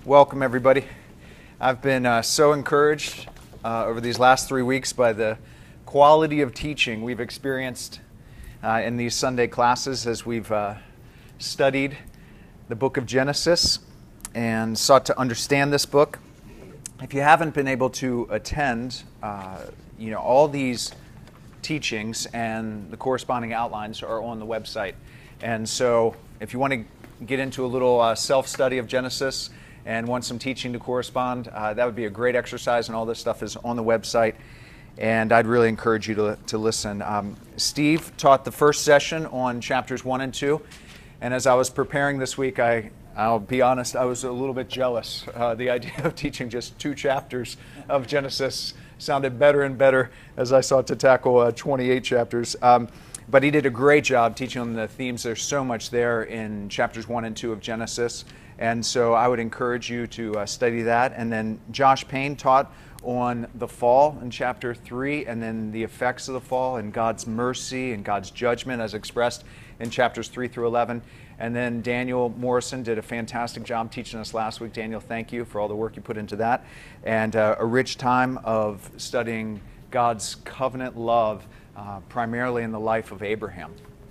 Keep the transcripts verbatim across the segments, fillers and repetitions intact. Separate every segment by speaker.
Speaker 1: Welcome, everybody. I've been uh, so encouraged uh, over these last three weeks by the quality of teaching we've experienced uh, in these Sunday classes as we've uh, studied the book of Genesis and sought to understand this book. If you haven't been able to attend, uh, you know, all these teachings and the corresponding outlines are on the website. And so if you want to get into a little uh, self-study of Genesis and want some teaching to correspond, uh, that would be a great exercise, and all this stuff is on the website, and I'd really encourage you to, to listen. Um, Steve taught the first session on chapters one and two, and as I was preparing this week, I, I'll be honest, I was a little bit jealous. Uh, the idea of teaching just two chapters of Genesis sounded better and better as I sought to tackle uh, twenty-eight chapters. Um, But he did a great job teaching on the themes. There's so much there in chapters one and two of Genesis. And so I would encourage you to uh, study that. And then Josh Payne taught on the fall in chapter three, and then the effects of the fall and God's mercy and God's judgment as expressed in chapters three through eleven. And then Daniel Morrison did a fantastic job teaching us last week. Daniel, thank you for all the work you put into that. And uh, a rich time of studying God's covenant love, Uh, primarily in the life of Abraham.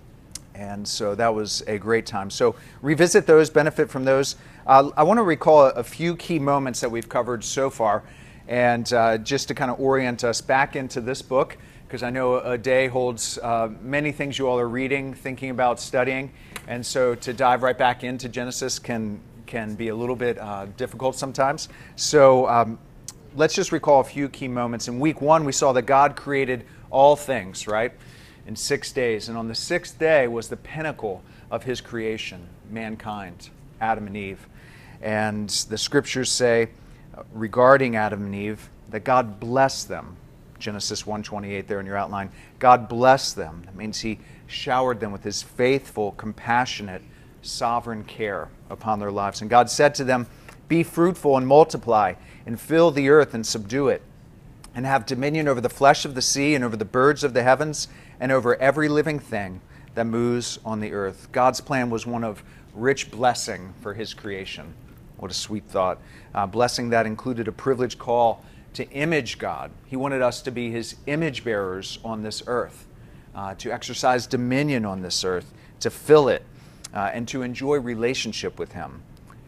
Speaker 1: And so that was a great time. So revisit those, benefit from those. Uh, I want to recall a, a few key moments that we've covered so far, and uh, just to kind of orient us back into this book, because I know a day holds uh, many things you all are reading, thinking about, studying, and so to dive right back into Genesis can, can be a little bit uh, difficult sometimes. So um, let's just recall a few key moments. In week one, we saw that God created all things, right, in six days. And on the sixth day was the pinnacle of his creation, mankind, Adam and Eve. And the scriptures say uh, regarding Adam and Eve that God blessed them. Genesis one twenty-eight there in your outline. God blessed them. That means he showered them with his faithful, compassionate, sovereign care upon their lives. And God said to them, "Be fruitful and multiply, and fill the earth and subdue it, and have dominion over the flesh of the sea and over the birds of the heavens and over every living thing that moves on the earth." God's plan was one of rich blessing for his creation. What a sweet thought. Uh, blessing that included a privileged call to image God. He wanted us to be his image bearers on this earth, uh, to exercise dominion on this earth, to fill it, uh, and to enjoy relationship with him.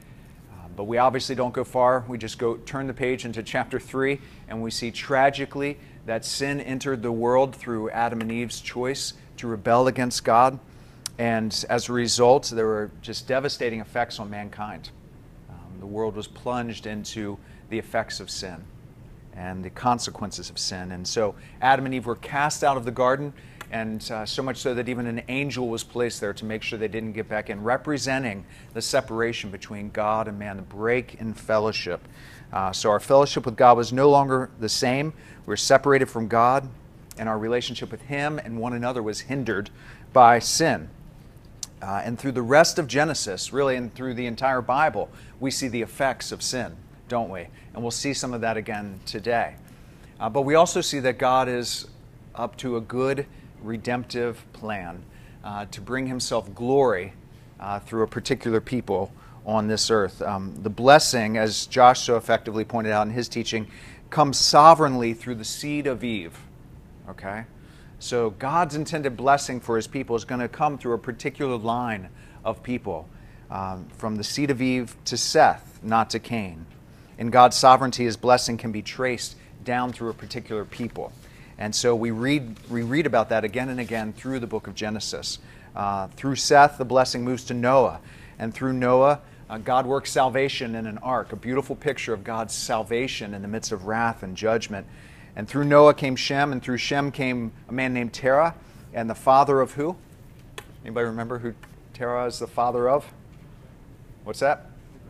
Speaker 1: But we obviously don't go far. We just go turn the page into chapter three, and we see tragically that sin entered the world through Adam and Eve's choice to rebel against God. And as a result, there were just devastating effects on mankind. Um, the world was plunged into the effects of sin and the consequences of sin. And so Adam and Eve were cast out of the garden, and uh, so much so that even an angel was placed there to make sure they didn't get back in, representing the separation between God and man, the break in fellowship. Uh, so our fellowship with God was no longer the same. We were separated from God, and our relationship with him and one another was hindered by sin. Uh, and through the rest of Genesis, really, and through the entire Bible, we see the effects of sin, don't we? And we'll see some of that again today. Uh, but we also see that God is up to a good redemptive plan uh, to bring himself glory uh, through a particular people on this earth. Um, the blessing, as Josh so effectively pointed out in his teaching, comes sovereignly through the seed of Eve. Okay? So God's intended blessing for his people is going to come through a particular line of people, um, from the seed of Eve to Seth, not to Cain. In God's sovereignty, his blessing can be traced down through a particular people. And so we read we read about that again and again through the book of Genesis. Uh, through Seth, the blessing moves to Noah. And through Noah, uh, God works salvation in an ark, a beautiful picture of God's salvation in the midst of wrath and judgment. And through Noah came Shem, and through Shem came a man named Terah, and the father of who? Anybody remember who Terah is the father of? What's that?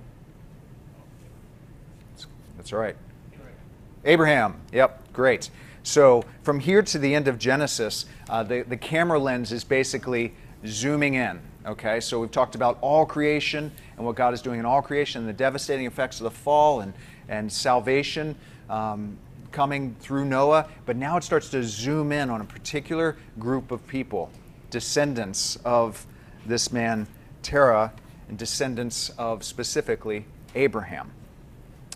Speaker 1: That's right. Abraham. Yep, great. So from here to the end of Genesis, uh, the, the camera lens is basically zooming in. Okay, so we've talked about all creation and what God is doing in all creation, and the devastating effects of the fall and, and salvation um, coming through Noah. But now it starts to zoom in on a particular group of people, descendants of this man Terah, and descendants of specifically Abraham.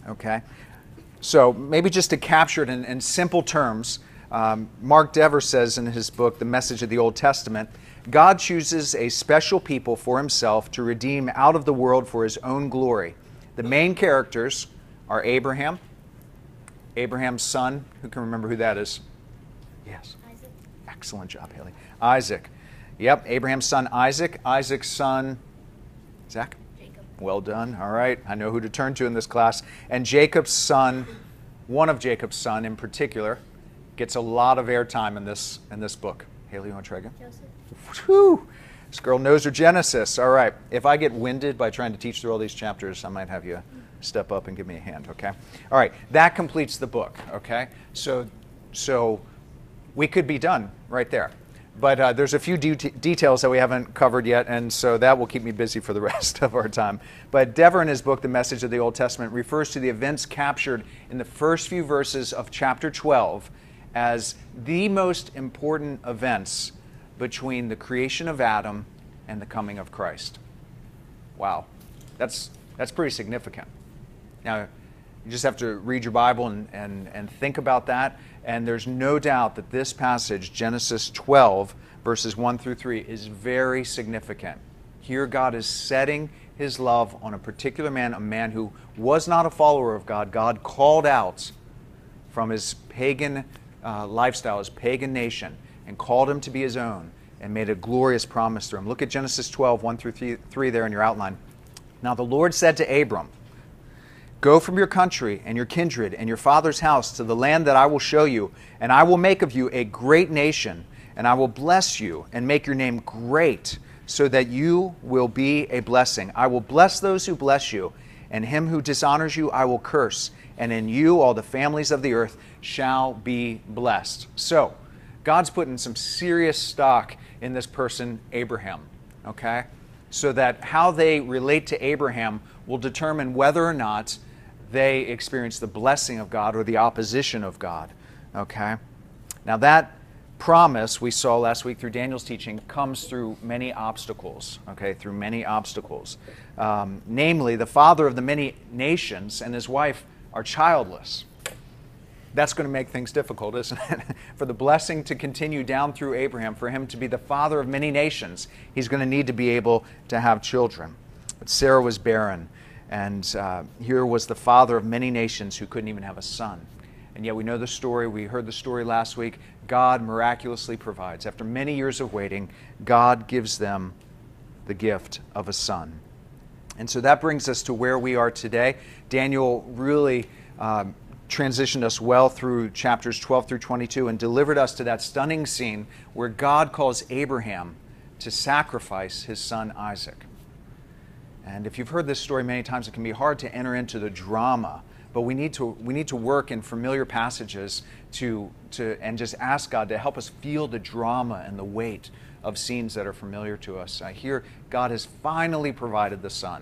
Speaker 1: Okay? So maybe just to capture it in, in simple terms, um, Mark Dever says in his book, The Message of the Old Testament, God chooses a special people for himself to redeem out of the world for his own glory. The main characters are Abraham, Abraham's son. Who can remember who that is? Yes.
Speaker 2: Isaac.
Speaker 1: Excellent job, Haley. Isaac. Yep, Abraham's son Isaac. Isaac's son, Zach?
Speaker 2: Jacob.
Speaker 1: Well done. All right. I know who to turn to in this class. And Jacob's son, one of Jacob's son in particular, gets a lot of airtime in this in this book. Haley, you want to try again?
Speaker 2: Joseph.
Speaker 1: Whew. This girl knows her Genesis. All right. If I get winded by trying to teach through all these chapters, I might have you step up and give me a hand, okay? All right. That completes the book, okay? So, so we could be done right there. But uh, there's a few de- details that we haven't covered yet, and so that will keep me busy for the rest of our time. But Dever, in his book, The Message of the Old Testament, refers to the events captured in the first few verses of chapter twelve as the most important events between the creation of Adam and the coming of Christ. Wow. That's, that's pretty significant. Now, you just have to read your Bible and, and, and think about that. And there's no doubt that this passage, Genesis twelve, verses one through three, is very significant. Here God is setting his love on a particular man, a man who was not a follower of God. God called out from his pagan uh, lifestyle, his pagan nation, and called him to be his own and made a glorious promise to him. Look at Genesis twelve, one through three there in your outline. Now the Lord said to Abram, "Go from your country and your kindred and your father's house to the land that I will show you, and I will make of you a great nation, and I will bless you and make your name great, so that you will be a blessing. I will bless those who bless you, and him who dishonors you I will curse, and in you all the families of the earth shall be blessed." So, God's putting some serious stock in this person, Abraham, okay? So that how they relate to Abraham will determine whether or not they experience the blessing of God or the opposition of God, okay? Now that promise we saw last week through Daniel's teaching comes through many obstacles, okay, through many obstacles. Um, namely, the father of the many nations and his wife are childless. That's going to make things difficult, isn't it? For the blessing to continue down through Abraham, for him to be the father of many nations, he's going to need to be able to have children. But Sarah was barren, and uh, here was the father of many nations who couldn't even have a son. And yet we know the story. We heard the story last week. God miraculously provides. After many years of waiting, God gives them the gift of a son. And so that brings us to where we are today. Daniel really um, transitioned us well through chapters twelve through twenty-two and delivered us to that stunning scene where God calls Abraham to sacrifice his son Isaac. And if you've heard this story many times, it can be hard to enter into the drama. But we need to we need to work in familiar passages to to and just ask God to help us feel the drama and the weight of scenes that are familiar to us. Uh, here, God has finally provided the son,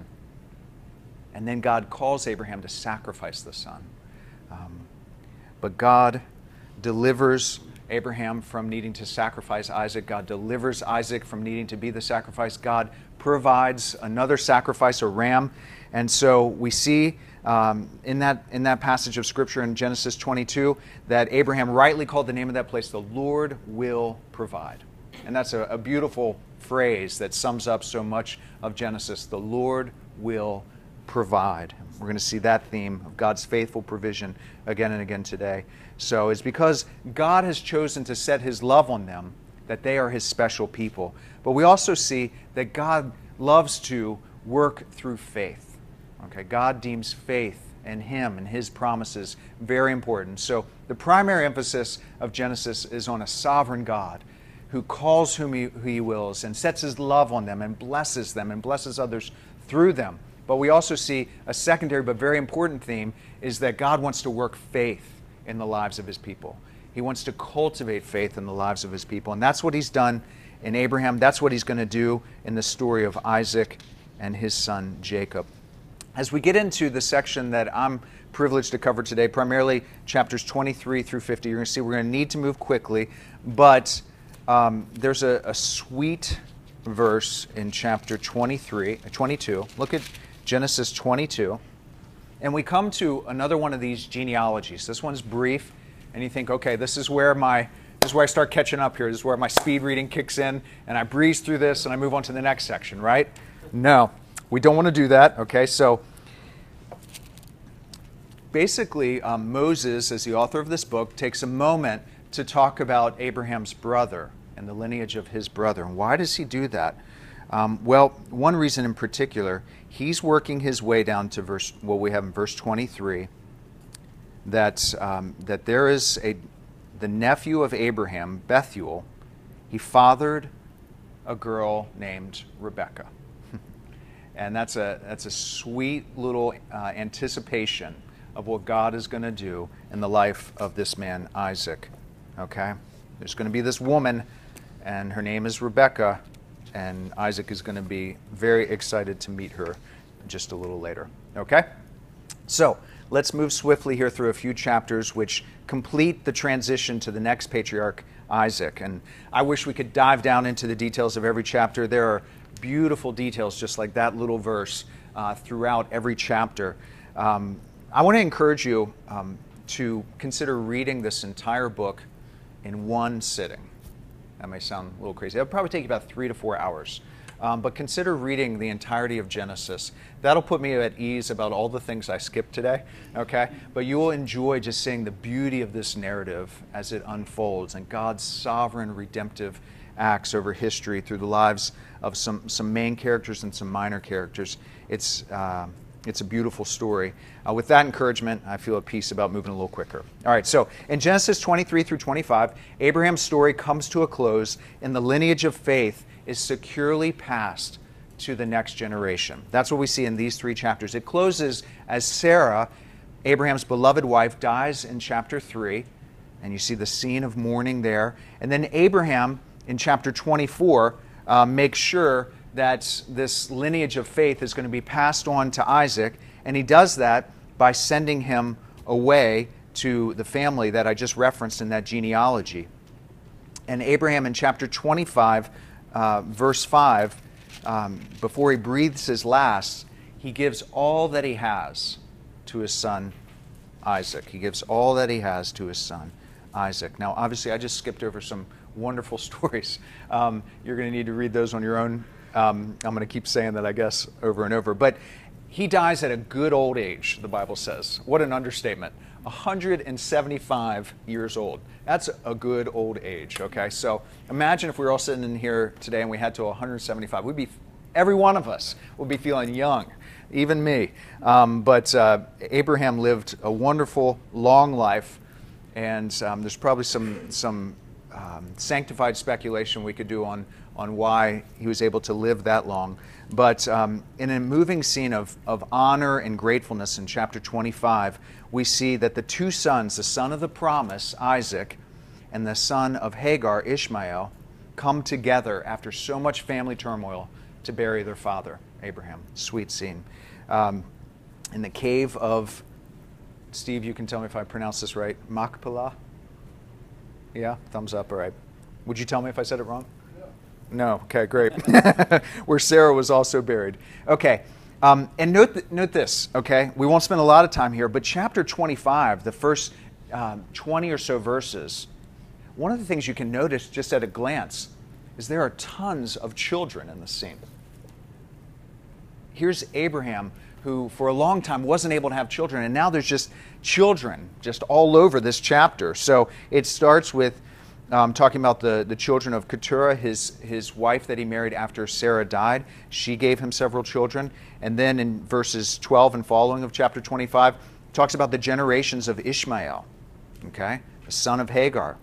Speaker 1: and then God calls Abraham to sacrifice the son. Um, but God delivers Abraham from needing to sacrifice Isaac. God delivers Isaac from needing to be the sacrifice. God provides another sacrifice, a ram. And so we see um, in that in that passage of Scripture in Genesis twenty-two that Abraham rightly called the name of that place, "The Lord will provide." And that's a, a beautiful phrase that sums up so much of Genesis. The Lord will provide. We're going to see that theme of God's faithful provision again and again today. So it's because God has chosen to set his love on them that they are his special people. But we also see that God loves to work through faith. Okay, God deems faith in him and his promises very important. So the primary emphasis of Genesis is on a sovereign God who calls whom he, who he wills and sets his love on them and blesses them and blesses others through them. But we also see a secondary but very important theme is that God wants to work faith in the lives of his people. He wants to cultivate faith in the lives of his people. And that's what he's done in Abraham. That's what he's going to do in the story of Isaac and his son Jacob. As we get into the section that I'm privileged to cover today, primarily chapters twenty-three through fifty, you're going to see we're going to need to move quickly. But um, there's a, a sweet verse in chapter twenty-three, twenty-two. Look at Genesis twenty-two. And we come to another one of these genealogies. This one's brief, and you think, okay, this is where my this is where I start catching up here. This is where my speed reading kicks in, and I breeze through this, and I move on to the next section, right? No, we don't want to do that, okay? So basically, um, Moses, as the author of this book, takes a moment to talk about Abraham's brother and the lineage of his brother. And why does he do that? Um, well, one reason in particular, he's working his way down to verse, what we have in verse twenty-three, that, um, that there is a, the nephew of Abraham, Bethuel, he fathered a girl named Rebekah. And that's a, that's a sweet little uh, anticipation of what God is going to do in the life of this man, Isaac. Okay? There's going to be this woman, and her name is Rebekah, and Isaac is going to be very excited to meet her just a little later. Okay? So, let's move swiftly here through a few chapters which complete the transition to the next patriarch, Isaac. And I wish we could dive down into the details of every chapter. There are beautiful details just like that little verse uh, throughout every chapter. Um, I want to encourage you um, to consider reading this entire book in one sitting. That may sound a little crazy. It'll probably take you about three to four hours. Um, but consider reading the entirety of Genesis. That'll put me at ease about all the things I skipped today, okay? But you will enjoy just seeing the beauty of this narrative as it unfolds and God's sovereign redemptive acts over history through the lives of some, some main characters and some minor characters. It's, uh, it's a beautiful story. Uh, with that encouragement, I feel at peace about moving a little quicker. All right, so in Genesis twenty-three through twenty-five, Abraham's story comes to a close, and the lineage of faith is securely passed to the next generation. That's what we see in these three chapters. It closes as Sarah, Abraham's beloved wife, dies in chapter three, and you see the scene of mourning there. And then Abraham, in chapter twenty-four, uh, makes sure that this lineage of faith is going to be passed on to Isaac, and he does that by sending him away to the family that I just referenced in that genealogy. And Abraham in chapter twenty-five, uh, verse five, um, before he breathes his last, he gives all that he has to his son Isaac. He gives all that he has to his son Isaac. Now, obviously, I just skipped over some wonderful stories. Um, you're going to need to read those on your own. Um, I'm going to keep saying that, I guess, over and over. But he dies at a good old age, the Bible says. What an understatement. one hundred seventy-five years old. That's a good old age, okay? So imagine if we were all sitting in here today and we had to one hundred seventy-five. We'd be, every one of us would be feeling young, even me. Um, but uh, Abraham lived a wonderful, long life, and um, there's probably some, some um, sanctified speculation we could do on on why he was able to live that long. But um, in a moving scene of, of honor and gratefulness in chapter twenty-five, we see that the two sons, the son of the promise, Isaac, and the son of Hagar, Ishmael, come together after so much family turmoil to bury their father, Abraham. Sweet scene. Um, in the cave of, Steve, you can tell me if I pronounce this right, Machpelah? Yeah, thumbs up, all right. Would you tell me if I said it wrong? No, okay, great. Where Sarah was also buried. Okay, um, and note, th- note this, okay? We won't spend a lot of time here, but chapter twenty-five, the first um, twenty or so verses, one of the things you can notice just at a glance is there are tons of children in the scene. Here's Abraham, who for a long time wasn't able to have children, and now there's just children just all over this chapter. So it starts with Um, talking about the, the children of Keturah, his, his wife that he married after Sarah died. She gave him several children. And then in verses twelve and following of chapter twenty-five, talks about the generations of Ishmael, okay, the son of Hagar.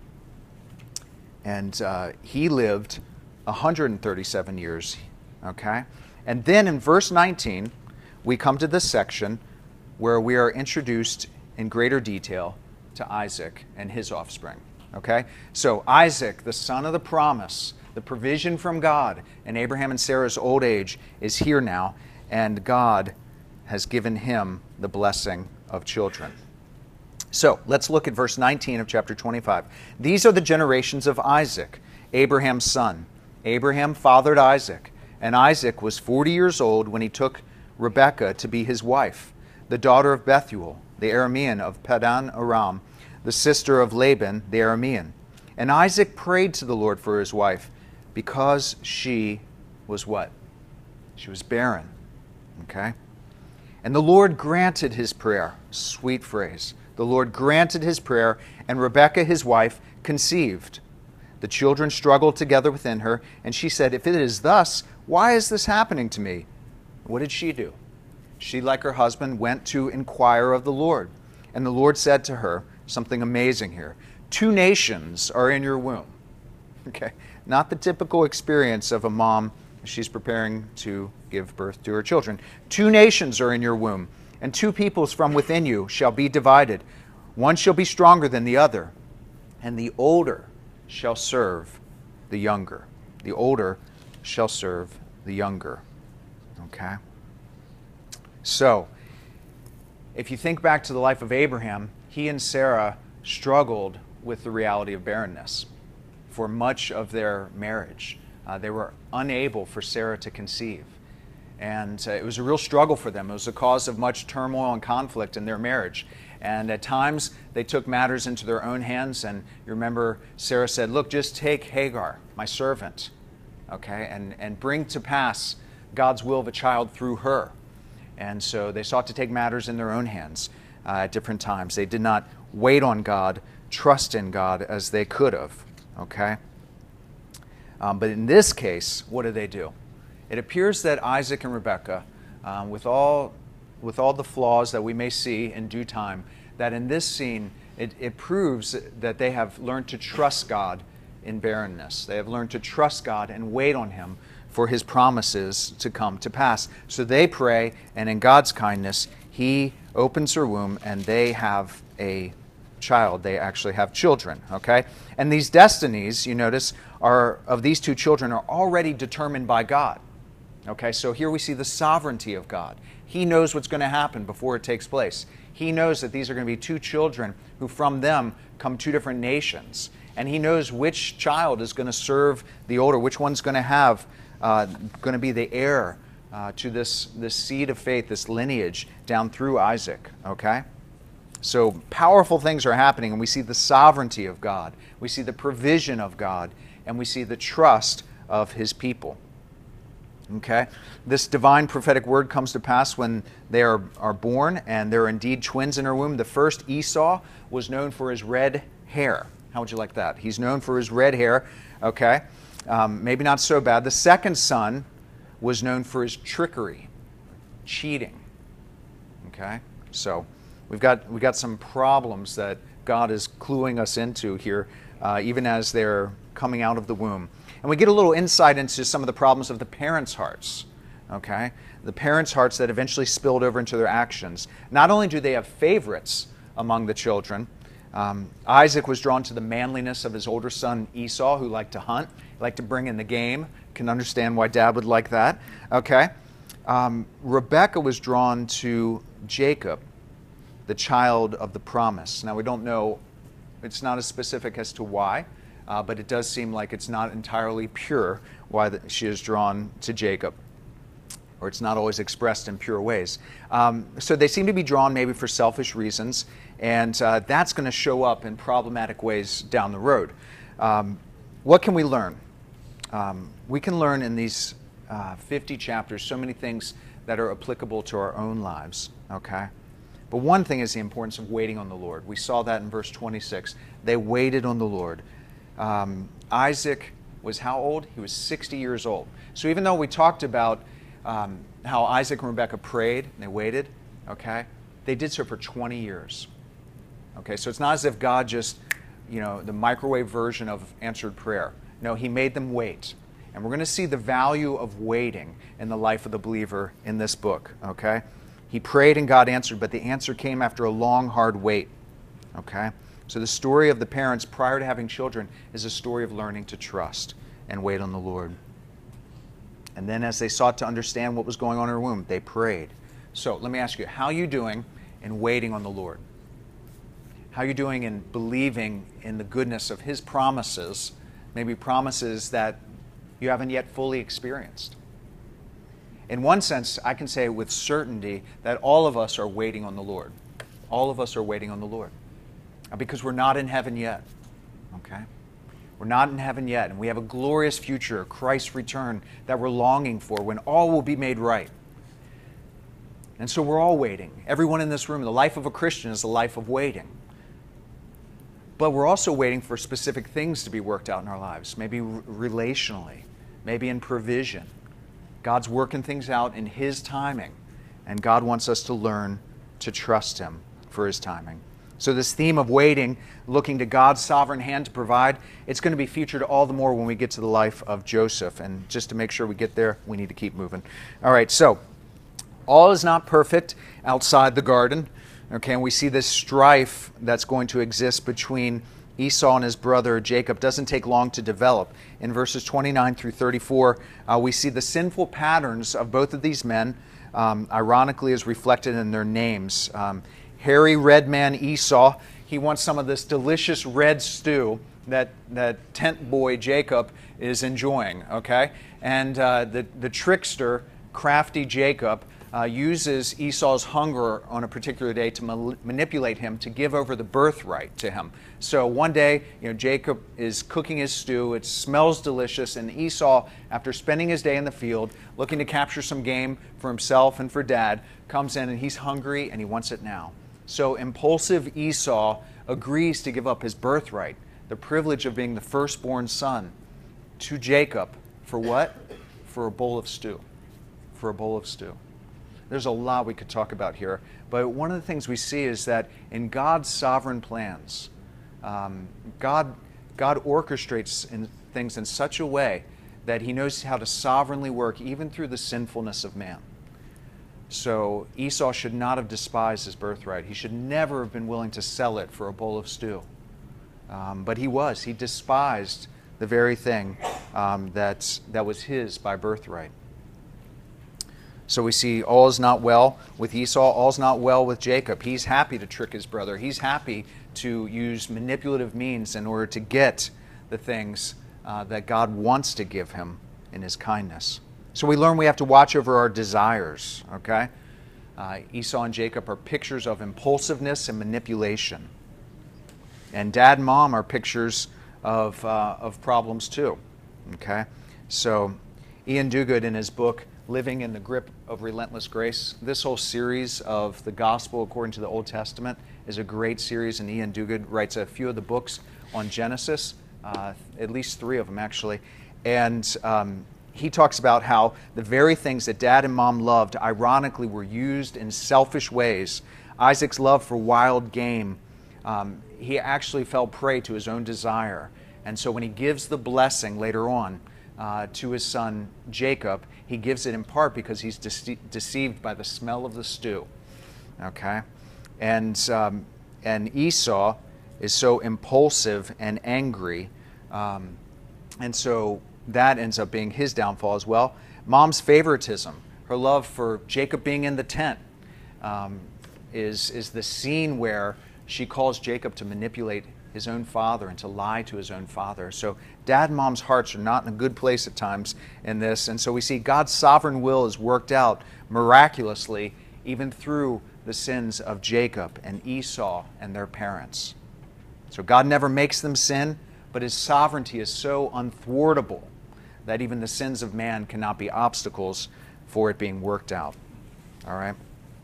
Speaker 1: And uh, he lived one hundred thirty-seven years, okay? And then in verse nineteen, we come to this section where we are introduced in greater detail to Isaac and his offspring. Okay? So Isaac, the son of the promise, the provision from God in Abraham and Sarah's old age, is here now, and God has given him the blessing of children. So let's look at verse nineteen of chapter twenty-five. These are the generations of Isaac, Abraham's son. Abraham fathered Isaac, and Isaac was forty years old when he took Rebekah to be his wife. the daughter of Bethuel, the Aramean of Padan Aram, the sister of Laban, the Aramean. And Isaac prayed to the Lord for his wife, because she was what? She was barren. Okay? And the Lord granted his prayer. Sweet phrase. The Lord granted his prayer, and Rebekah, his wife, conceived. The children struggled together within her, and she said, "If it is thus, why is this happening to me?" What did she do? She, like her husband, went to inquire of the Lord. And the Lord said to her, something amazing here, "Two nations are in your womb." Okay, not the typical experience of a mom as she's preparing to give birth to her children. "Two nations are in your womb, and two peoples from within you shall be divided. One shall be stronger than the other, and the older shall serve the younger." The older shall serve the younger. Okay? So, if you think back to the life of Abraham, he and Sarah struggled with the reality of barrenness for much of their marriage. Uh, they were unable for Sarah to conceive. And uh, it was a real struggle for them. It was a cause of much turmoil and conflict in their marriage. And at times, they took matters into their own hands. And you remember Sarah said, "Look, just take Hagar, my servant, okay, and, and bring to pass God's will of a child through her." And so they sought to take matters in their own hands uh, at different times. They did not wait on God, trust in God as they could have, okay? Um, but in this case, what do they do? It appears that Isaac and Rebekah, um, with all with all the flaws that we may see in due time, that in this scene, it, it proves that they have learned to trust God in barrenness. They have learned to trust God and wait on Him for His promises to come to pass. So they pray, and in God's kindness, He opens her womb, and they have a child. They actually have children, okay? And these destinies, you notice, are of these two children are already determined by God. Okay, so here we see the sovereignty of God. He knows what's going to happen before it takes place. He knows that these are going to be two children who from them come two different nations. And He knows which child is going to serve the older, which one's going to have, uh, going to be the heir uh, to this, this seed of faith, this lineage down through Isaac, okay? So powerful things are happening, and we see the sovereignty of God. We see the provision of God, and we see the trust of His people. Okay? This divine prophetic word comes to pass when they are, are born, and they're indeed twins in her womb. The first, Esau, was known for his red hair. How would you like that? He's known for his red hair. Okay? Um, maybe not so bad. The second son was known for his trickery, cheating. Okay? So we've got, we've got some problems that God is cluing us into here, uh, even as they're coming out of the womb. And we get a little insight into some of the problems of the parents' hearts, okay? The parents' hearts that eventually spilled over into their actions. Not only do they have favorites among the children, um, Isaac was drawn to the manliness of his older son Esau, who liked to hunt, liked to bring in the game. Can understand why Dad would like that, okay? Um, Rebekah was drawn to Jacob, the child of the promise. Now we don't know, it's not as specific as to why, Uh, but it does seem like it's not entirely pure why the, she is drawn to Jacob, or it's not always expressed in pure ways. Um, so they seem to be drawn maybe for selfish reasons, and uh, that's going to show up in problematic ways down the road. Um, what can we learn? Um, we can learn in these uh, fifty chapters so many things that are applicable to our own lives, okay? But one thing is the importance of waiting on the Lord. We saw that in verse twenty-six. They waited on the Lord. Um, Isaac was how old? He was sixty years old. So even though we talked about um, how Isaac and Rebekah prayed and they waited, okay, they did so for twenty years. Okay, so it's not as if God just, you know, the microwave version of answered prayer. No, He made them wait. And we're going to see the value of waiting in the life of the believer in this book, okay? He prayed and God answered, but the answer came after a long, hard wait, okay? So the story of the parents prior to having children is a story of learning to trust and wait on the Lord. And then as they sought to understand what was going on in her womb, they prayed. So let me ask you, how are you doing in waiting on the Lord? How are you doing in believing in the goodness of His promises, maybe promises that you haven't yet fully experienced? In one sense, I can say with certainty that all of us are waiting on the Lord. All of us are waiting on the Lord. Because we're not in heaven yet. Okay? We're not in heaven yet, and we have a glorious future, Christ's return, that we're longing for when all will be made right. And so we're all waiting. Everyone in this room, the life of a Christian is a life of waiting. But we're also waiting for specific things to be worked out in our lives, maybe relationally, maybe in provision. God's working things out in His timing, and God wants us to learn to trust Him for His timing. So this theme of waiting, looking to God's sovereign hand to provide, it's going to be featured all the more when we get to the life of Joseph. And just to make sure we get there, we need to keep moving. All right, so all is not perfect outside the garden. Okay, and we see this strife that's going to exist between Esau and his brother Jacob doesn't take long to develop. In verses twenty-nine through thirty-four, uh, we see the sinful patterns of both of these men, um, ironically, as reflected in their names. Um, hairy red man Esau, he wants some of this delicious red stew that, that tent boy Jacob is enjoying, okay? And uh, the, the trickster, crafty Jacob, Uh, uses Esau's hunger on a particular day to ma- manipulate him to give over the birthright to him. So one day, you know, Jacob is cooking his stew. It smells delicious, and Esau, after spending his day in the field, looking to capture some game for himself and for Dad, comes in and he's hungry and he wants it now. So impulsive Esau agrees to give up his birthright, the privilege of being the firstborn son, to Jacob. For what? For a bowl of stew. For a bowl of stew. There's a lot we could talk about here, but one of the things we see is that in God's sovereign plans, um, God, God orchestrates in things in such a way that He knows how to sovereignly work even through the sinfulness of man. So Esau should not have despised his birthright. He should never have been willing to sell it for a bowl of stew. Um, but he was. He despised the very thing um, that's, that was his by birthright. So we see all is not well with Esau, all is not well with Jacob. He's happy to trick his brother. He's happy to use manipulative means in order to get the things uh, that God wants to give him in His kindness. So we learn we have to watch over our desires, okay? Uh, Esau and Jacob are pictures of impulsiveness and manipulation. And Dad and Mom are pictures of, uh, of problems too, okay? So Ian Duguid, in his book, Living in the Grip of Relentless Grace, this whole series of the Gospel according to the Old Testament is a great series, and Ian Duguid writes a few of the books on Genesis, uh, at least three of them actually, and um, he talks about how the very things that Dad and Mom loved, ironically, were used in selfish ways. Isaac's love for wild game, um, he actually fell prey to his own desire, and so when he gives the blessing later on uh, to his son Jacob, he gives it in part because he's dece- deceived by the smell of the stew, okay? And, um, and Esau is so impulsive and angry, um, and so that ends up being his downfall as well. Mom's favoritism, her love for Jacob being in the tent, um, is, is the scene where she calls Jacob to manipulate his own father and to lie to his own father. So Dad and Mom's hearts are not in a good place at times in this. And so we see God's sovereign will is worked out miraculously even through the sins of Jacob and Esau and their parents. So God never makes them sin, but His sovereignty is so unthwartable that even the sins of man cannot be obstacles for it being worked out. All right?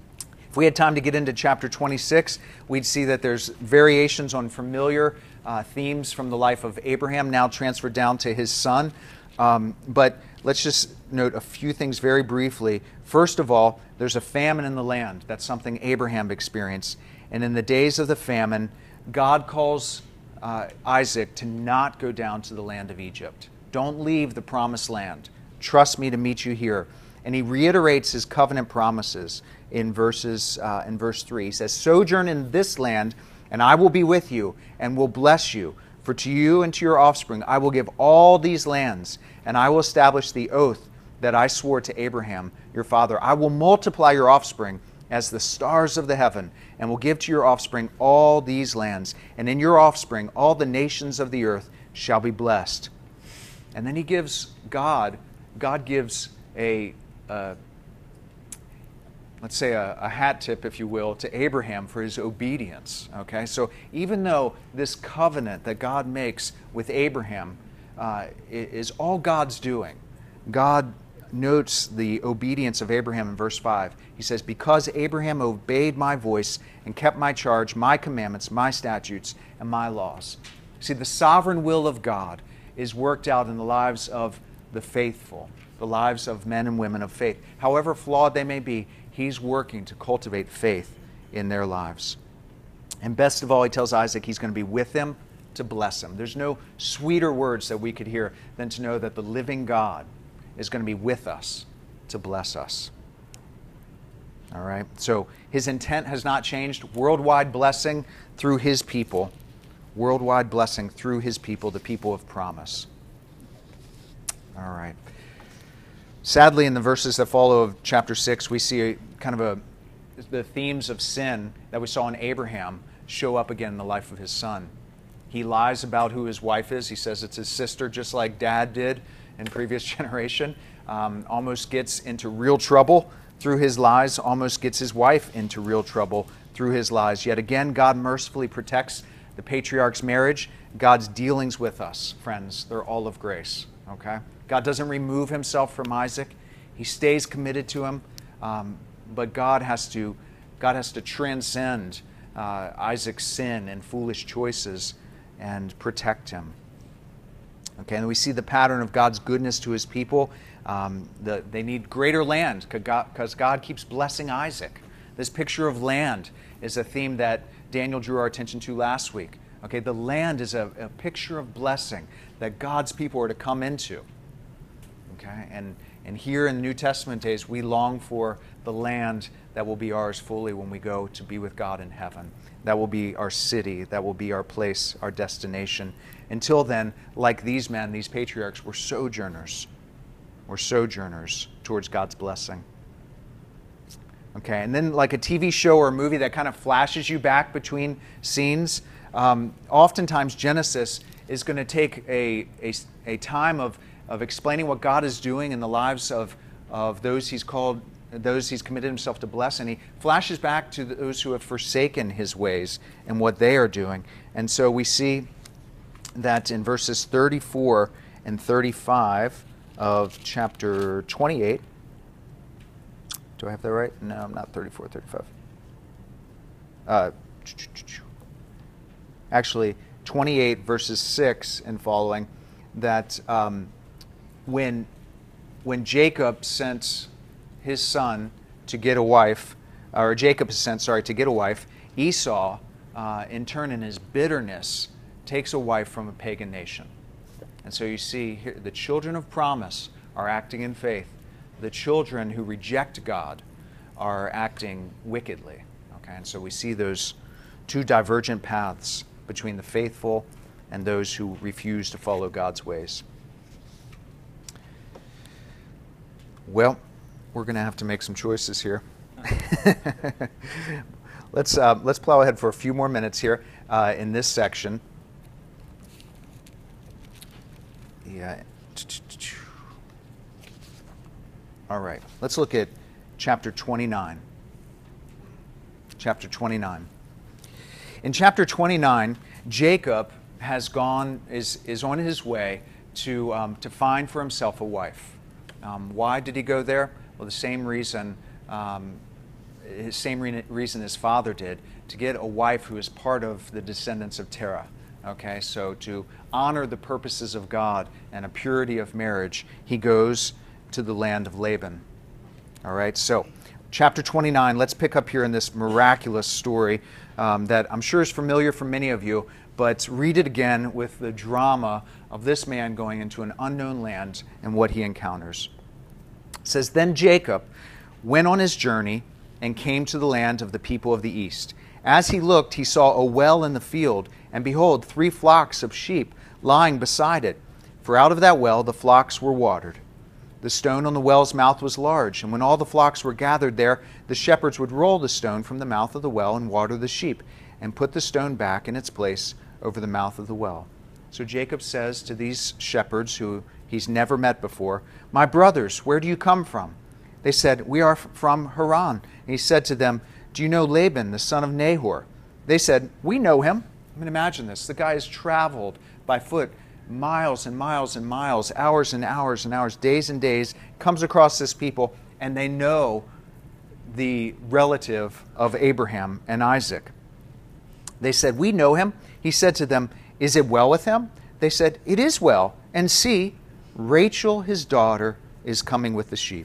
Speaker 1: If we had time to get into chapter twenty-six, we'd see that there's variations on familiar uh, themes from the life of Abraham, now transferred down to his son. Um, but let's just note a few things very briefly. First of all, there's a famine in the land. That's something Abraham experienced. And in the days of the famine, God calls uh, Isaac to not go down to the land of Egypt. Don't leave the promised land. Trust me to meet you here. And he reiterates his covenant promises in verses uh, in verse three. He says, "Sojourn in this land, and I will be with you, and will bless you. For to you and to your offspring I will give all these lands, and I will establish the oath that I swore to Abraham, your father. I will multiply your offspring as the stars of the heaven, and will give to your offspring all these lands. And in your offspring all the nations of the earth shall be blessed." And then he gives God, God gives a, a, let's say, a, a hat tip, if you will, to Abraham for his obedience. Okay, so even though this covenant that God makes with Abraham uh, is all God's doing, God notes the obedience of Abraham in verse five. He says, because Abraham obeyed my voice and kept my charge, my commandments, my statutes, and my laws. See, the sovereign will of God is worked out in the lives of the faithful, the lives of men and women of faith. However flawed they may be, He's working to cultivate faith in their lives. And best of all, He tells Isaac He's going to be with him to bless him. There's no sweeter words that we could hear than to know that the living God is going to be with us to bless us. All right? So His intent has not changed. Worldwide blessing through His people. Worldwide blessing through His people, the people of promise. All right. Sadly, in the verses that follow of chapter six, we see a, kind of a, the themes of sin that we saw in Abraham show up again in the life of his son. He lies about who his wife is. He says it's his sister, just like Dad did in previous generation. Um, almost gets into real trouble through his lies, almost gets his wife into real trouble through his lies. Yet again, God mercifully protects the patriarch's marriage. God's dealings with us, friends, they're all of grace. Okay? God doesn't remove Himself from Isaac. He stays committed to him. Um, but God has to, God has to transcend uh, Isaac's sin and foolish choices and protect him. Okay, and we see the pattern of God's goodness to His people. Um, the, they need greater land because God keeps blessing Isaac. This picture of land is a theme that Daniel drew our attention to last week. Okay, the land is a, a picture of blessing that God's people are to come into. Okay, and, and here in the New Testament days, we long for the land that will be ours fully when we go to be with God in heaven. That will be our city. That will be our place, our destination. Until then, like these men, these patriarchs, we're sojourners. We're sojourners towards God's blessing. Okay, and then like a T V show or a movie that kind of flashes you back between scenes, um, oftentimes Genesis is going to take a, a, a time of of explaining what God is doing in the lives of, of those He's called, those He's committed Himself to bless, and He flashes back to those who have forsaken His ways and what they are doing. And so we see that in verses thirty-four and thirty-five of chapter twenty-eight. Do I have that right? No, I'm not thirty-four, thirty-five. Uh, actually, twenty-eight verses six and following, that um, When, when Jacob sent his son to get a wife, or Jacob is sent, sorry, to get a wife, Esau, uh, in turn, in his bitterness, takes a wife from a pagan nation. And so you see here, the children of promise are acting in faith. The children who reject God are acting wickedly. Okay, and so we see those two divergent paths between the faithful and those who refuse to follow God's ways. Well, we're going to have to make some choices here. let's uh, let's plow ahead for a few more minutes here uh, in this section. Yeah. All right. Let's look at chapter twenty-nine. Chapter twenty-nine. In chapter twenty-nine, Jacob has gone is is on his way to um, to find for himself a wife. Um, why did he go there? Well, the same reason, um, his same re- reason his father did, to get a wife who is part of the descendants of Terah. Okay, so to honor the purposes of God and a purity of marriage, he goes to the land of Laban. All right, so chapter twenty-nine, let's pick up here in this miraculous story um, that I'm sure is familiar for many of you, but read it again with the drama of this man going into an unknown land and what he encounters. It says, Then Jacob went on his journey and came to the land of the people of the east. As he looked, he saw a well in the field, and behold, three flocks of sheep lying beside it. For out of that well the flocks were watered. The stone on the well's mouth was large, and when all the flocks were gathered there, the shepherds would roll the stone from the mouth of the well and water the sheep, and put the stone back in its place over the mouth of the well. So Jacob says to these shepherds who he's never met before, My brothers, where do you come from? They said, "We are from Haran." And he said to them, "Do you know Laban, the son of Nahor?" They said, "We know him." I mean, imagine this. The guy has traveled by foot miles and miles and miles, hours and hours and hours, days and days, comes across this people, and they know the relative of Abraham and Isaac. They said, "We know him." He said to them, "Is it well with him?" They said, "It is well. And see, Rachel, his daughter, is coming with the sheep."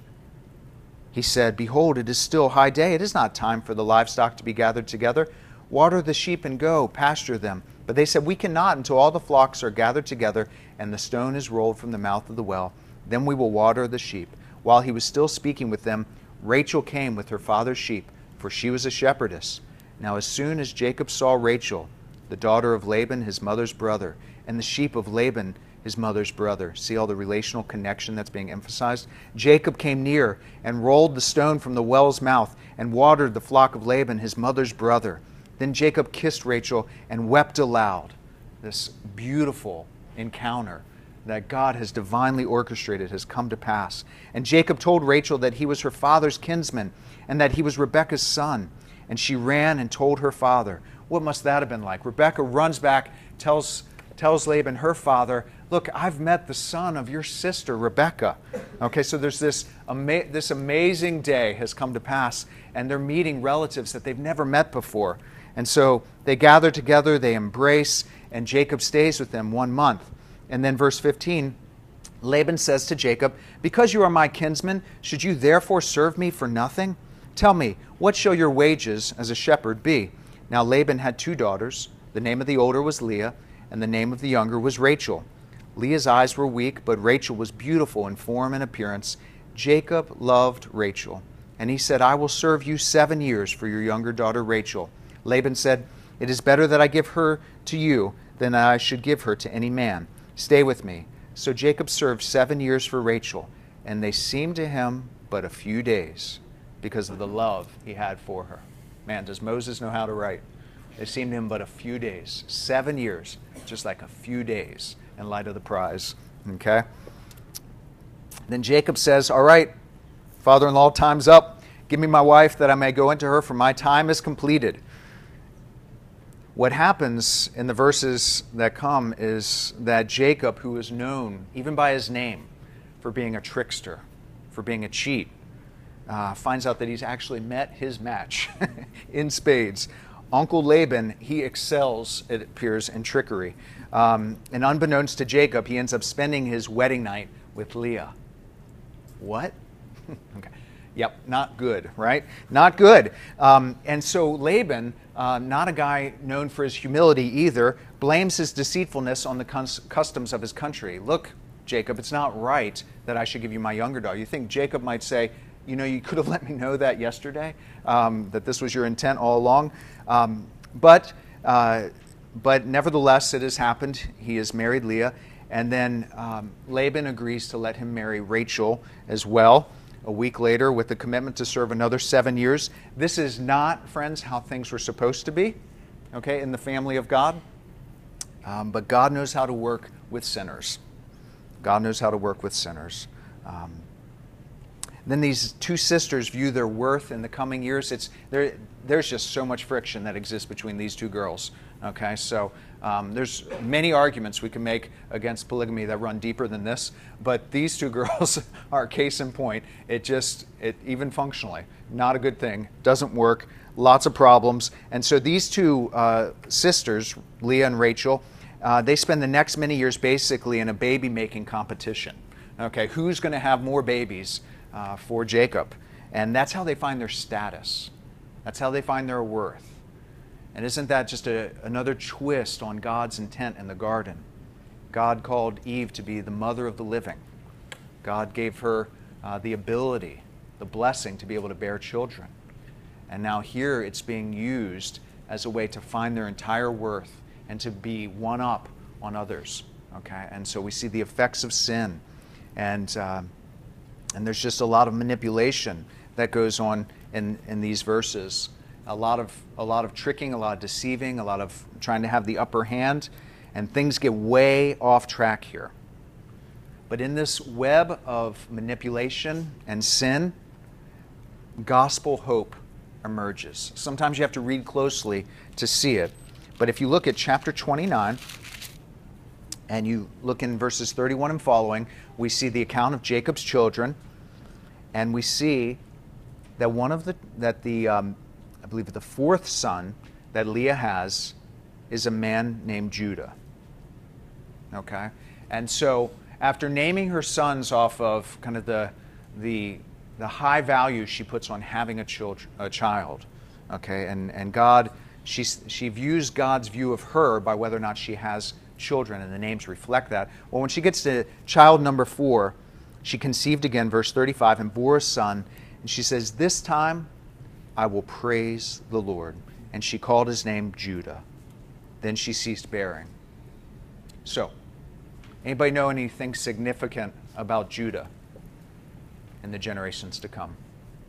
Speaker 1: He said, "Behold, it is still high day. It is not time for the livestock to be gathered together. Water the sheep and go, pasture them." But they said, "We cannot until all the flocks are gathered together and the stone is rolled from the mouth of the well. Then we will water the sheep." While he was still speaking with them, Rachel came with her father's sheep, for she was a shepherdess. Now as soon as Jacob saw Rachel, the daughter of Laban, his mother's brother, and the sheep of Laban, his mother's brother. See all the relational connection that's being emphasized? Jacob came near and rolled the stone from the well's mouth and watered the flock of Laban, his mother's brother. Then Jacob kissed Rachel and wept aloud. This beautiful encounter that God has divinely orchestrated has come to pass. And Jacob told Rachel that he was her father's kinsman and that he was Rebekah's son. And she ran and told her father. What must that have been like? Rebekah runs back, tells tells Laban, her father, "Look, I've met the son of your sister, Rebekah." Okay, so there's this, ama- this amazing day has come to pass, and they're meeting relatives that they've never met before. And so they gather together, they embrace, and Jacob stays with them one month. And then verse fifteen, Laban says to Jacob, "Because you are my kinsman, should you therefore serve me for nothing? Tell me, what shall your wages as a shepherd be?" Now Laban had two daughters. The name of the older was Leah, and the name of the younger was Rachel. Leah's eyes were weak, but Rachel was beautiful in form and appearance. Jacob loved Rachel, and he said, "I will serve you seven years for your younger daughter Rachel." Laban said, "It is better that I give her to you than that I should give her to any man. Stay with me." So Jacob served seven years for Rachel, and they seemed to him but a few days because of the love he had for her. Man, does Moses know how to write? They seemed to him but a few days. Seven years, just like a few days in light of the prize. Okay? Then Jacob says, "All right, father-in-law, time's up. Give me my wife that I may go into her, for my time is completed." What happens in the verses that come is that Jacob, who is known, even by his name, for being a trickster, for being a cheat, uh, finds out that he's actually met his match in spades. Uncle Laban, he excels, it appears, in trickery. Um, and unbeknownst to Jacob, he ends up spending his wedding night with Leah. What? Okay. Yep, not good, right? Not good. Um, and so Laban, uh, not a guy known for his humility either, blames his deceitfulness on the cus- customs of his country. "Look, Jacob, it's not right that I should give you my younger daughter." You think Jacob might say, "You know, you could have let me know that yesterday, um, that this was your intent all along." Um, but, uh, but nevertheless, it has happened. He has married Leah. And then um, Laban agrees to let him marry Rachel as well a week later with the commitment to serve another seven years. This is not, friends, how things were supposed to be, okay, in the family of God. Um, but God knows how to work with sinners. God knows how to work with sinners. Um, Then these two sisters view their worth in the coming years. It's there. There's just so much friction that exists between these two girls. Okay, so um, there's many arguments we can make against polygamy that run deeper than this. But these two girls are case in point. It just, it even functionally, not a good thing. Doesn't work. Lots of problems. And so these two uh, sisters, Leah and Rachel, uh, they spend the next many years basically in a baby making competition. Okay, who's going to have more babies? Uh, for Jacob. And that's how they find their status. That's how they find their worth. And isn't that just a, another twist on God's intent in the garden? God called Eve to be the mother of the living. God gave her uh, the ability, the blessing to be able to bear children. And now here it's being used as a way to find their entire worth and to be one up on others. Okay, and so we see the effects of sin. And uh, And there's just a lot of manipulation that goes on in, in these verses. A lot of a lot of tricking, a lot of deceiving, a lot of trying to have the upper hand, and things get way off track here. But in this web of manipulation and sin, gospel hope emerges. Sometimes you have to read closely to see it. But if you look at chapter twenty-nine, and you look in verses thirty-one and following, we see the account of Jacob's children, and we see that one of the, that the, um, I believe the fourth son that Leah has is a man named Judah. Okay? And so, after naming her sons off of kind of the, the, the high value she puts on having a, children, a child, okay, and, and God, she, she views God's view of her by whether or not she has children, and the names reflect that. Well, when she gets to child number four, she conceived again, verse thirty-five, and bore a son, and she says, "This time I will praise the Lord." And she called his name Judah. Then she ceased bearing. So, anybody know anything significant about Judah in the generations to come?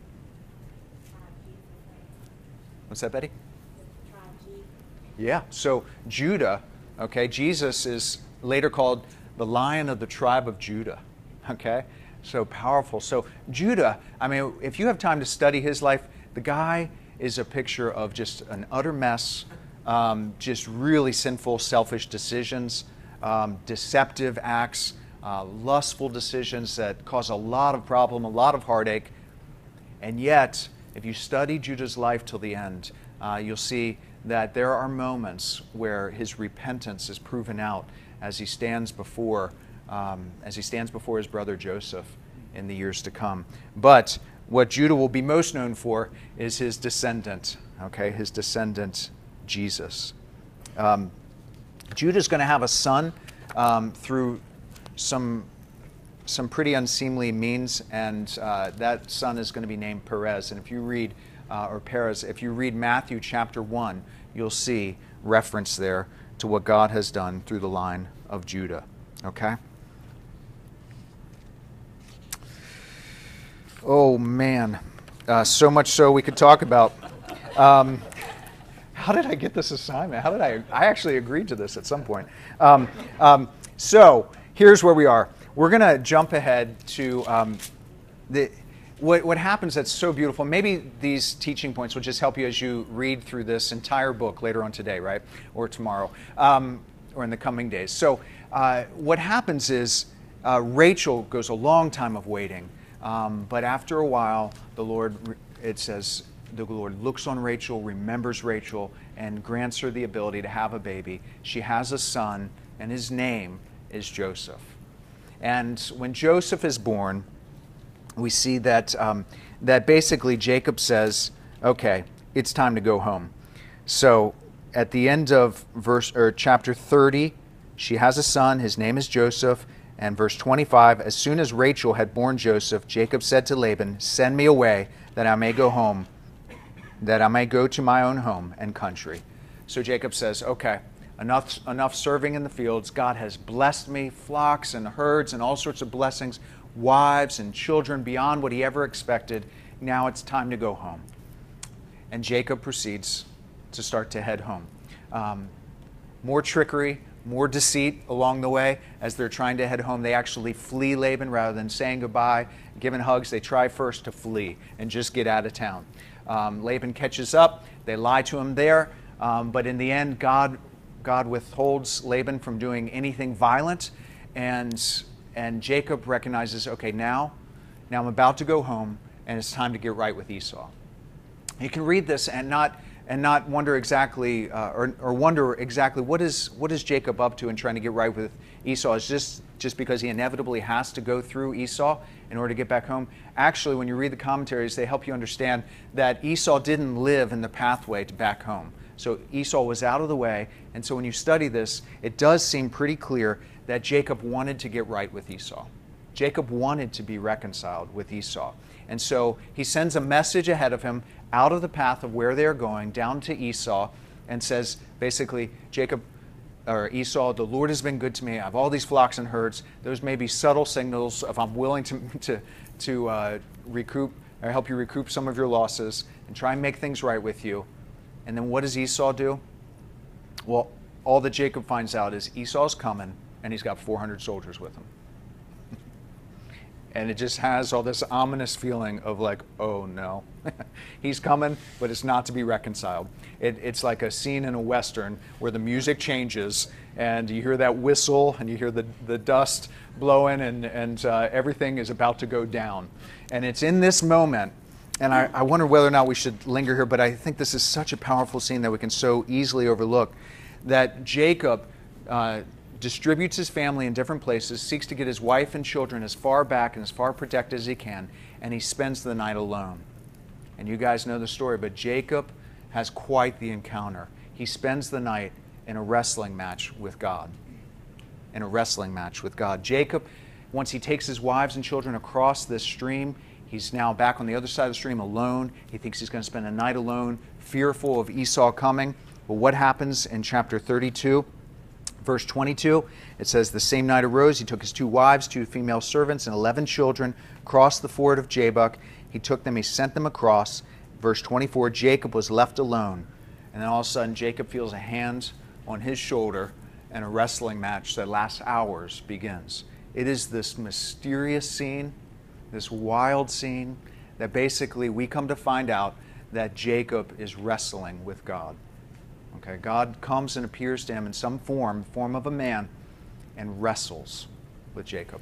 Speaker 1: What's that, Betty? Yeah, so Judah, okay, Jesus is later called the Lion of the tribe of Judah, okay? So powerful. So Judah, I mean, if you have time to study his life, the guy is a picture of just an utter mess, um, just really sinful, selfish decisions, um, deceptive acts, uh, lustful decisions that cause a lot of problem, a lot of heartache. And yet, if you study Judah's life till the end, uh, you'll see that there are moments where his repentance is proven out as he stands before, um, as he stands before his brother Joseph in the years to come. But what Judah will be most known for is his descendant, okay, his descendant Jesus. Um, Judah's going to have a son um, through some some pretty unseemly means, and uh, that son is going to be named Perez. And if you read, uh, or Perez, if you read Matthew chapter one, you'll see reference there to what God has done through the line of Judah. Okay? Oh, man. Uh, so much so we could talk about. Um, how did I get this assignment? How did I? I actually agreed to this at some point. Um, um, so here's where we are. We're going to jump ahead to um, the what, what happens that's so beautiful. Maybe these teaching points will just help you as you read through this entire book later on today, right? Or tomorrow, um, or in the coming days. So uh, what happens is uh, Rachel goes a long time of waiting. Um, but after a while, the Lord, it says, the Lord looks on Rachel, remembers Rachel, and grants her the ability to have a baby. She has a son, and his name is Joseph. And when Joseph is born, we see that um, that basically Jacob says, "Okay, it's time to go home." So at the end of verse or chapter thirty, she has a son. His name is Joseph. And verse twenty-five, as soon as Rachel had borne Joseph, Jacob said to Laban, "Send me away, that I may go home, that I may go to my own home and country." So Jacob says, "Okay, enough, enough serving in the fields. God has blessed me, flocks and herds and all sorts of blessings, wives and children beyond what he ever expected. Now it's time to go home." And Jacob proceeds to start to head home. Um, more trickery, more deceit along the way. As they're trying to head home, they actually flee Laban rather than saying goodbye, giving hugs. They try first to flee and just get out of town. Um, Laban catches up. They lie to him there. Um, but in the end, God, God withholds Laban from doing anything violent. And, and Jacob recognizes, okay, now, now I'm about to go home, and it's time to get right with Esau. You can read this and not and not wonder exactly, uh, or, or wonder exactly what is what is Jacob up to in trying to get right with Esau. Is just just because he inevitably has to go through Esau in order to get back home? Actually, when you read the commentaries, they help you understand that Esau didn't live in the pathway to back home. So Esau was out of the way, and so when you study this, it does seem pretty clear that Jacob wanted to get right with Esau. Jacob wanted to be reconciled with Esau. And so he sends a message ahead of him out of the path of where they're going, down to Esau, and says, basically, Jacob, or Esau, the Lord has been good to me. I have all these flocks and herds. Those may be subtle signals if I'm willing to, to, to uh, recoup, or help you recoup some of your losses and try and make things right with you. And then what does Esau do? Well, all that Jacob finds out is Esau's coming, and he's got four hundred soldiers with him. And it just has all this ominous feeling of like, oh no, he's coming, but it's not to be reconciled. It, it's like a scene in a Western where the music changes and you hear that whistle and you hear the, the dust blowing and, and uh, everything is about to go down. And it's in this moment, and I, I wonder whether or not we should linger here, but I think this is such a powerful scene that we can so easily overlook, that Jacob uh, distributes his family in different places, seeks to get his wife and children as far back and as far protected as he can, and he spends the night alone. And you guys know the story, but Jacob has quite the encounter. He spends the night in a wrestling match with God. In a wrestling match with God. Jacob, once he takes his wives and children across this stream, he's now back on the other side of the stream alone. He thinks he's going to spend a night alone, fearful of Esau coming. But what happens in chapter thirty-two? Verse twenty-two, it says, the same night arose, he took his two wives, two female servants, and eleven children, crossed the ford of Jabbok. He took them, he sent them across. Verse twenty-four, Jacob was left alone. And then all of a sudden, Jacob feels a hand on his shoulder, and a wrestling match that lasts hours begins. It is this mysterious scene, this wild scene, that basically we come to find out that Jacob is wrestling with God. Okay, God comes and appears to him in some form, form of a man, and wrestles with Jacob.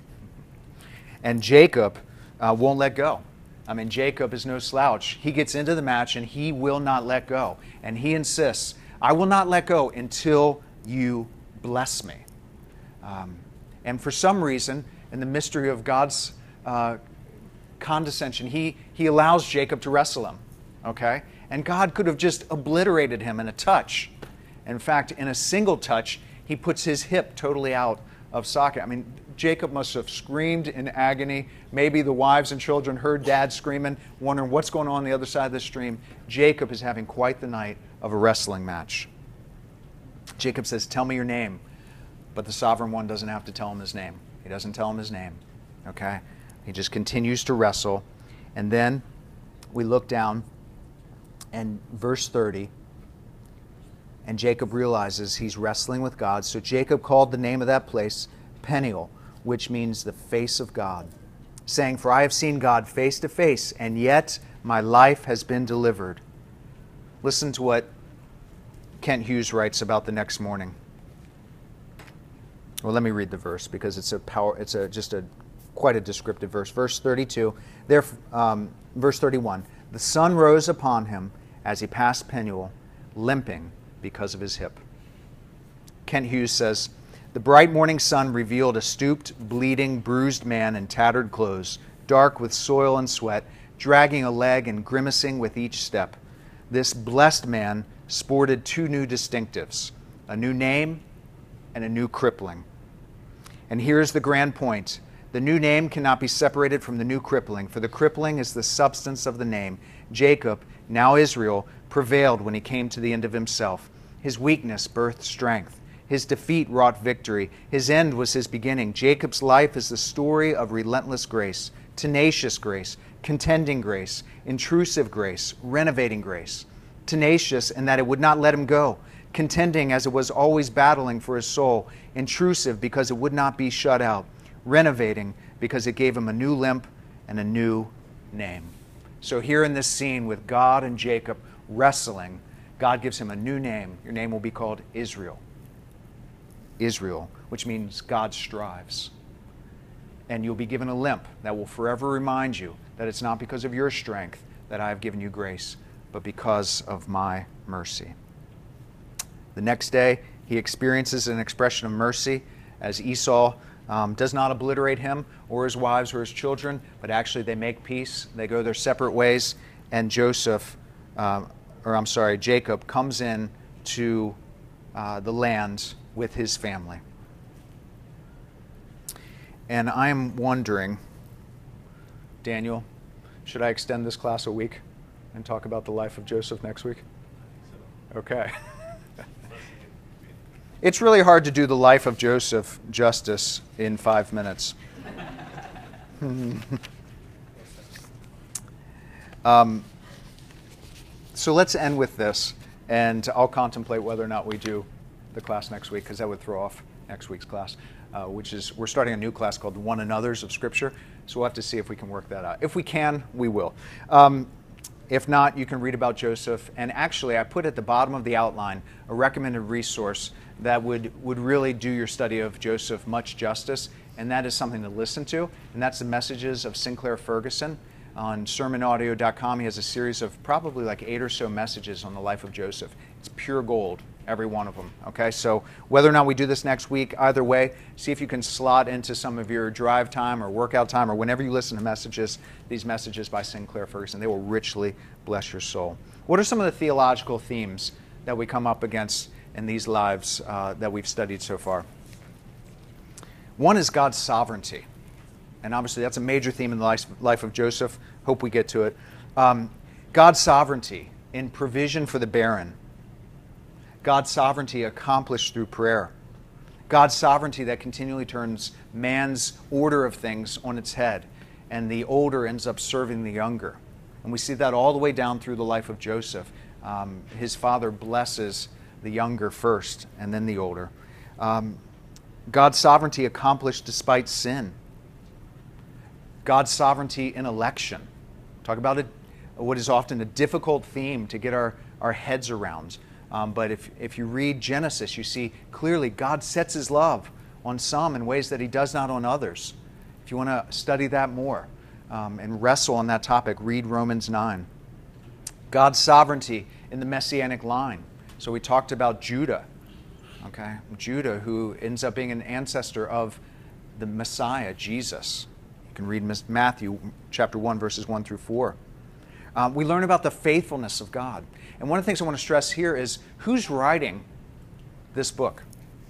Speaker 1: And Jacob uh, won't let go. I mean, Jacob is no slouch. He gets into the match and he will not let go. And he insists, I will not let go until you bless me. Um, and for some reason, in the mystery of God's uh, condescension, he, he allows Jacob to wrestle him. Okay? And God could have just obliterated him in a touch. In fact, in a single touch, he puts his hip totally out of socket. I mean, Jacob must have screamed in agony. Maybe the wives and children heard Dad screaming, wondering what's going on on the other side of the stream. Jacob is having quite the night of a wrestling match. Jacob says, tell me your name. But the Sovereign One doesn't have to tell him his name. He doesn't tell him his name. Okay? He just continues to wrestle. And then we look down, and verse thirty, and Jacob realizes he's wrestling with God. So Jacob called the name of that place Peniel, which means the face of God, saying, for I have seen God face to face, and yet my life has been delivered. Listen to what Kent Hughes writes about the next morning. Well, let me read the verse because it's a power. It's a just a quite a descriptive verse. Verse thirty-two. There, um, verse thirty-one. The sun rose upon him as he passed Peniel, limping because of his hip. Kent Hughes says, the bright morning sun revealed a stooped, bleeding, bruised man in tattered clothes, dark with soil and sweat, dragging a leg and grimacing with each step. This blessed man sported two new distinctives, a new name and a new crippling. And here's the grand point. The new name cannot be separated from the new crippling, for the crippling is the substance of the name. Jacob, now Israel, prevailed when he came to the end of himself. His weakness birthed strength. His defeat wrought victory. His end was his beginning. Jacob's life is the story of relentless grace, tenacious grace, contending grace, intrusive grace, renovating grace. Tenacious in that it would not let him go, contending as it was always battling for his soul, intrusive because it would not be shut out, renovating because it gave him a new limp and a new name. So here in this scene with God and Jacob wrestling, God gives him a new name. Your name will be called Israel. Israel, which means God strives. And you'll be given a limp that will forever remind you that it's not because of your strength that I have given you grace, but because of my mercy. The next day, he experiences an expression of mercy as Esau um, does not obliterate him or his wives or his children, but actually they make peace. They go their separate ways, and Joseph, uh, or I'm sorry, Jacob comes in to uh, the land with his family. And I'm wondering, Daniel, should I extend this class a week and talk about the life of Joseph next week? Okay. It's really hard to do the life of Joseph justice in five minutes. um, so let's end with this, and I'll contemplate whether or not we do the class next week, because that would throw off next week's class, uh, which is, we're starting a new class called One Another's of Scripture. So we'll have to see if we can work that out. If we can, we will. Um, if not, you can read about Joseph. And actually, I put at the bottom of the outline a recommended resource that would, would really do your study of Joseph much justice. And that is something to listen to. And that's the messages of Sinclair Ferguson. On sermon audio dot com, he has a series of probably like eight or so messages on the life of Joseph. It's pure gold, every one of them. Okay, so whether or not we do this next week, either way, see if you can slot into some of your drive time or workout time or whenever you listen to messages, these messages by Sinclair Ferguson. They will richly bless your soul. What are some of the theological themes that we come up against in these lives uh, that we've studied so far? One is God's sovereignty. And obviously that's a major theme in the life, life of Joseph. Hope we get to it. Um, God's sovereignty in provision for the barren. God's sovereignty accomplished through prayer. God's sovereignty that continually turns man's order of things on its head. And the older ends up serving the younger. And we see that all the way down through the life of Joseph. Um, his father blesses the younger first and then the older. Um, God's sovereignty accomplished despite sin. God's sovereignty in election. Talk about it, what is often a difficult theme to get our, our heads around. Um, but if, if you read Genesis, you see clearly God sets his love on some in ways that he does not on others. If you want to study that more um, and wrestle on that topic, read Romans nine. God's sovereignty in the Messianic line. So we talked about Judah. Okay, Judah, who ends up being an ancestor of the Messiah, Jesus. You can read Matthew chapter one, verses one through four. Um, we learn about the faithfulness of God. And one of the things I want to stress here is who's writing this book?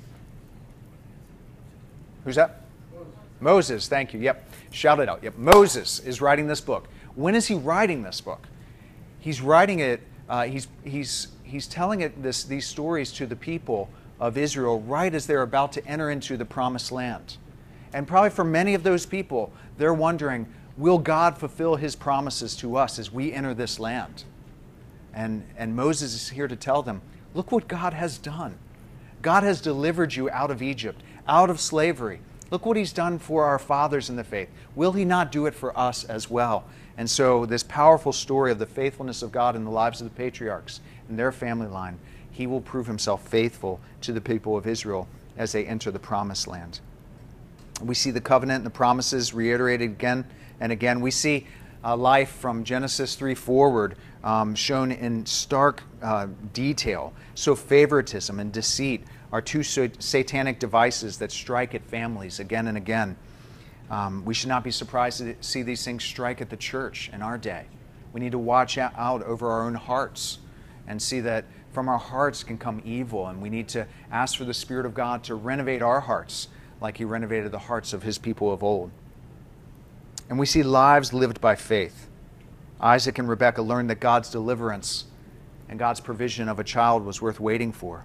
Speaker 1: Who's that? Moses. Moses, thank you. Yep, shout it out. Yep, Moses is writing this book. When is he writing this book? He's writing it, uh, he's, he's, he's telling it this, these stories to the people of Israel right as they're about to enter into the promised land. And probably for many of those people, they're wondering, will God fulfill his promises to us as we enter this land? And, and Moses is here to tell them, look what God has done. God has delivered you out of Egypt, out of slavery. Look what he's done for our fathers in the faith. Will he not do it for us as well? And so this powerful story of the faithfulness of God in the lives of the patriarchs and their family line, he will prove himself faithful to the people of Israel as they enter the promised land. We see the covenant and the promises reiterated again and again. We see uh, life from Genesis three forward um, shown in stark uh, detail. So favoritism and deceit are two satanic devices that strike at families again and again. Um, we should not be surprised to see these things strike at the church in our day. We need to watch out over our own hearts and see that from our hearts can come evil, and we need to ask for the Spirit of God to renovate our hearts like he renovated the hearts of his people of old. And we see lives lived by faith. Isaac and Rebekah learned that God's deliverance and God's provision of a child was worth waiting for.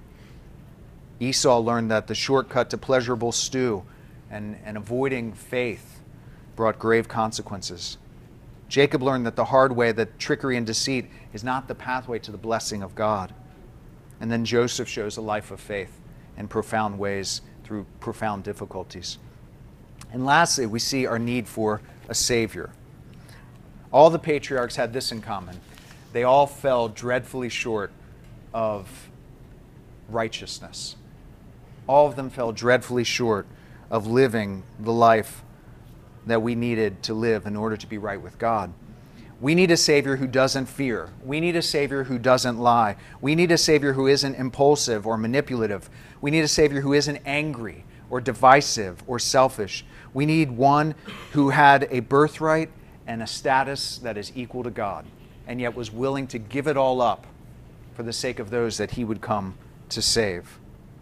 Speaker 1: Esau learned that the shortcut to pleasurable stew and, and avoiding faith brought grave consequences. Jacob learned that the hard way, that trickery and deceit, is not the pathway to the blessing of God. And then Joseph shows a life of faith in profound ways through profound difficulties. And lastly, we see our need for a Savior. All the patriarchs had this in common. They all fell dreadfully short of righteousness. All of them fell dreadfully short of living the life that we needed to live in order to be right with God. We need a Savior who doesn't fear. We need a Savior who doesn't lie. We need a Savior who isn't impulsive or manipulative. We need a Savior who isn't angry or divisive or selfish. We need one who had a birthright and a status that is equal to God, and yet was willing to give it all up for the sake of those that he would come to save.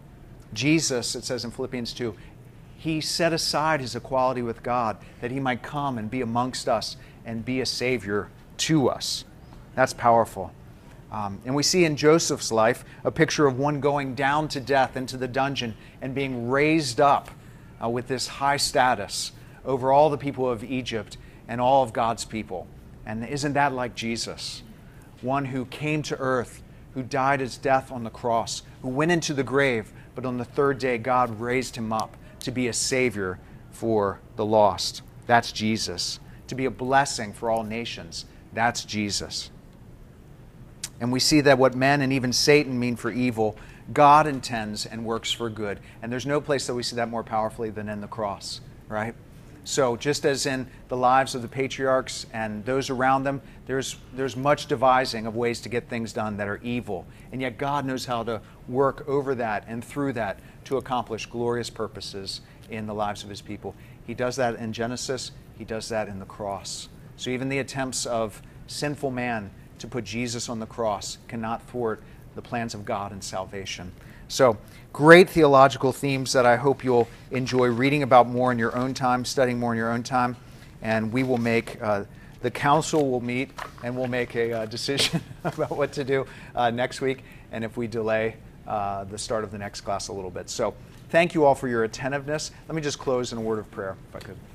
Speaker 1: Jesus, it says in Philippians two, he set aside his equality with God that he might come and be amongst us and be a Savior to us. That's powerful. Um, and we see in Joseph's life a picture of one going down to death into the dungeon and being raised up uh, with this high status over all the people of Egypt and all of God's people. And isn't that like Jesus? One who came to earth, who died his death on the cross, who went into the grave, but on the third day, God raised him up to be a savior for the lost. That's Jesus. To be a blessing for all nations. That's Jesus. And we see that what men and even Satan mean for evil, God intends and works for good. And there's no place that we see that more powerfully than in the cross, right? So just as in the lives of the patriarchs and those around them, there's, there's much devising of ways to get things done that are evil. And yet God knows how to work over that and through that to accomplish glorious purposes in the lives of his people. He does that in Genesis. He does that in the cross. So even the attempts of sinful man to put Jesus on the cross cannot thwart the plans of God and salvation. So, great theological themes that I hope you'll enjoy reading about more in your own time, studying more in your own time. And we will make, uh, the council will meet and we'll make a uh, decision about what to do uh, next week, and if we delay uh, the start of the next class a little bit. So, thank you all for your attentiveness. Let me just close in a word of prayer, if I could.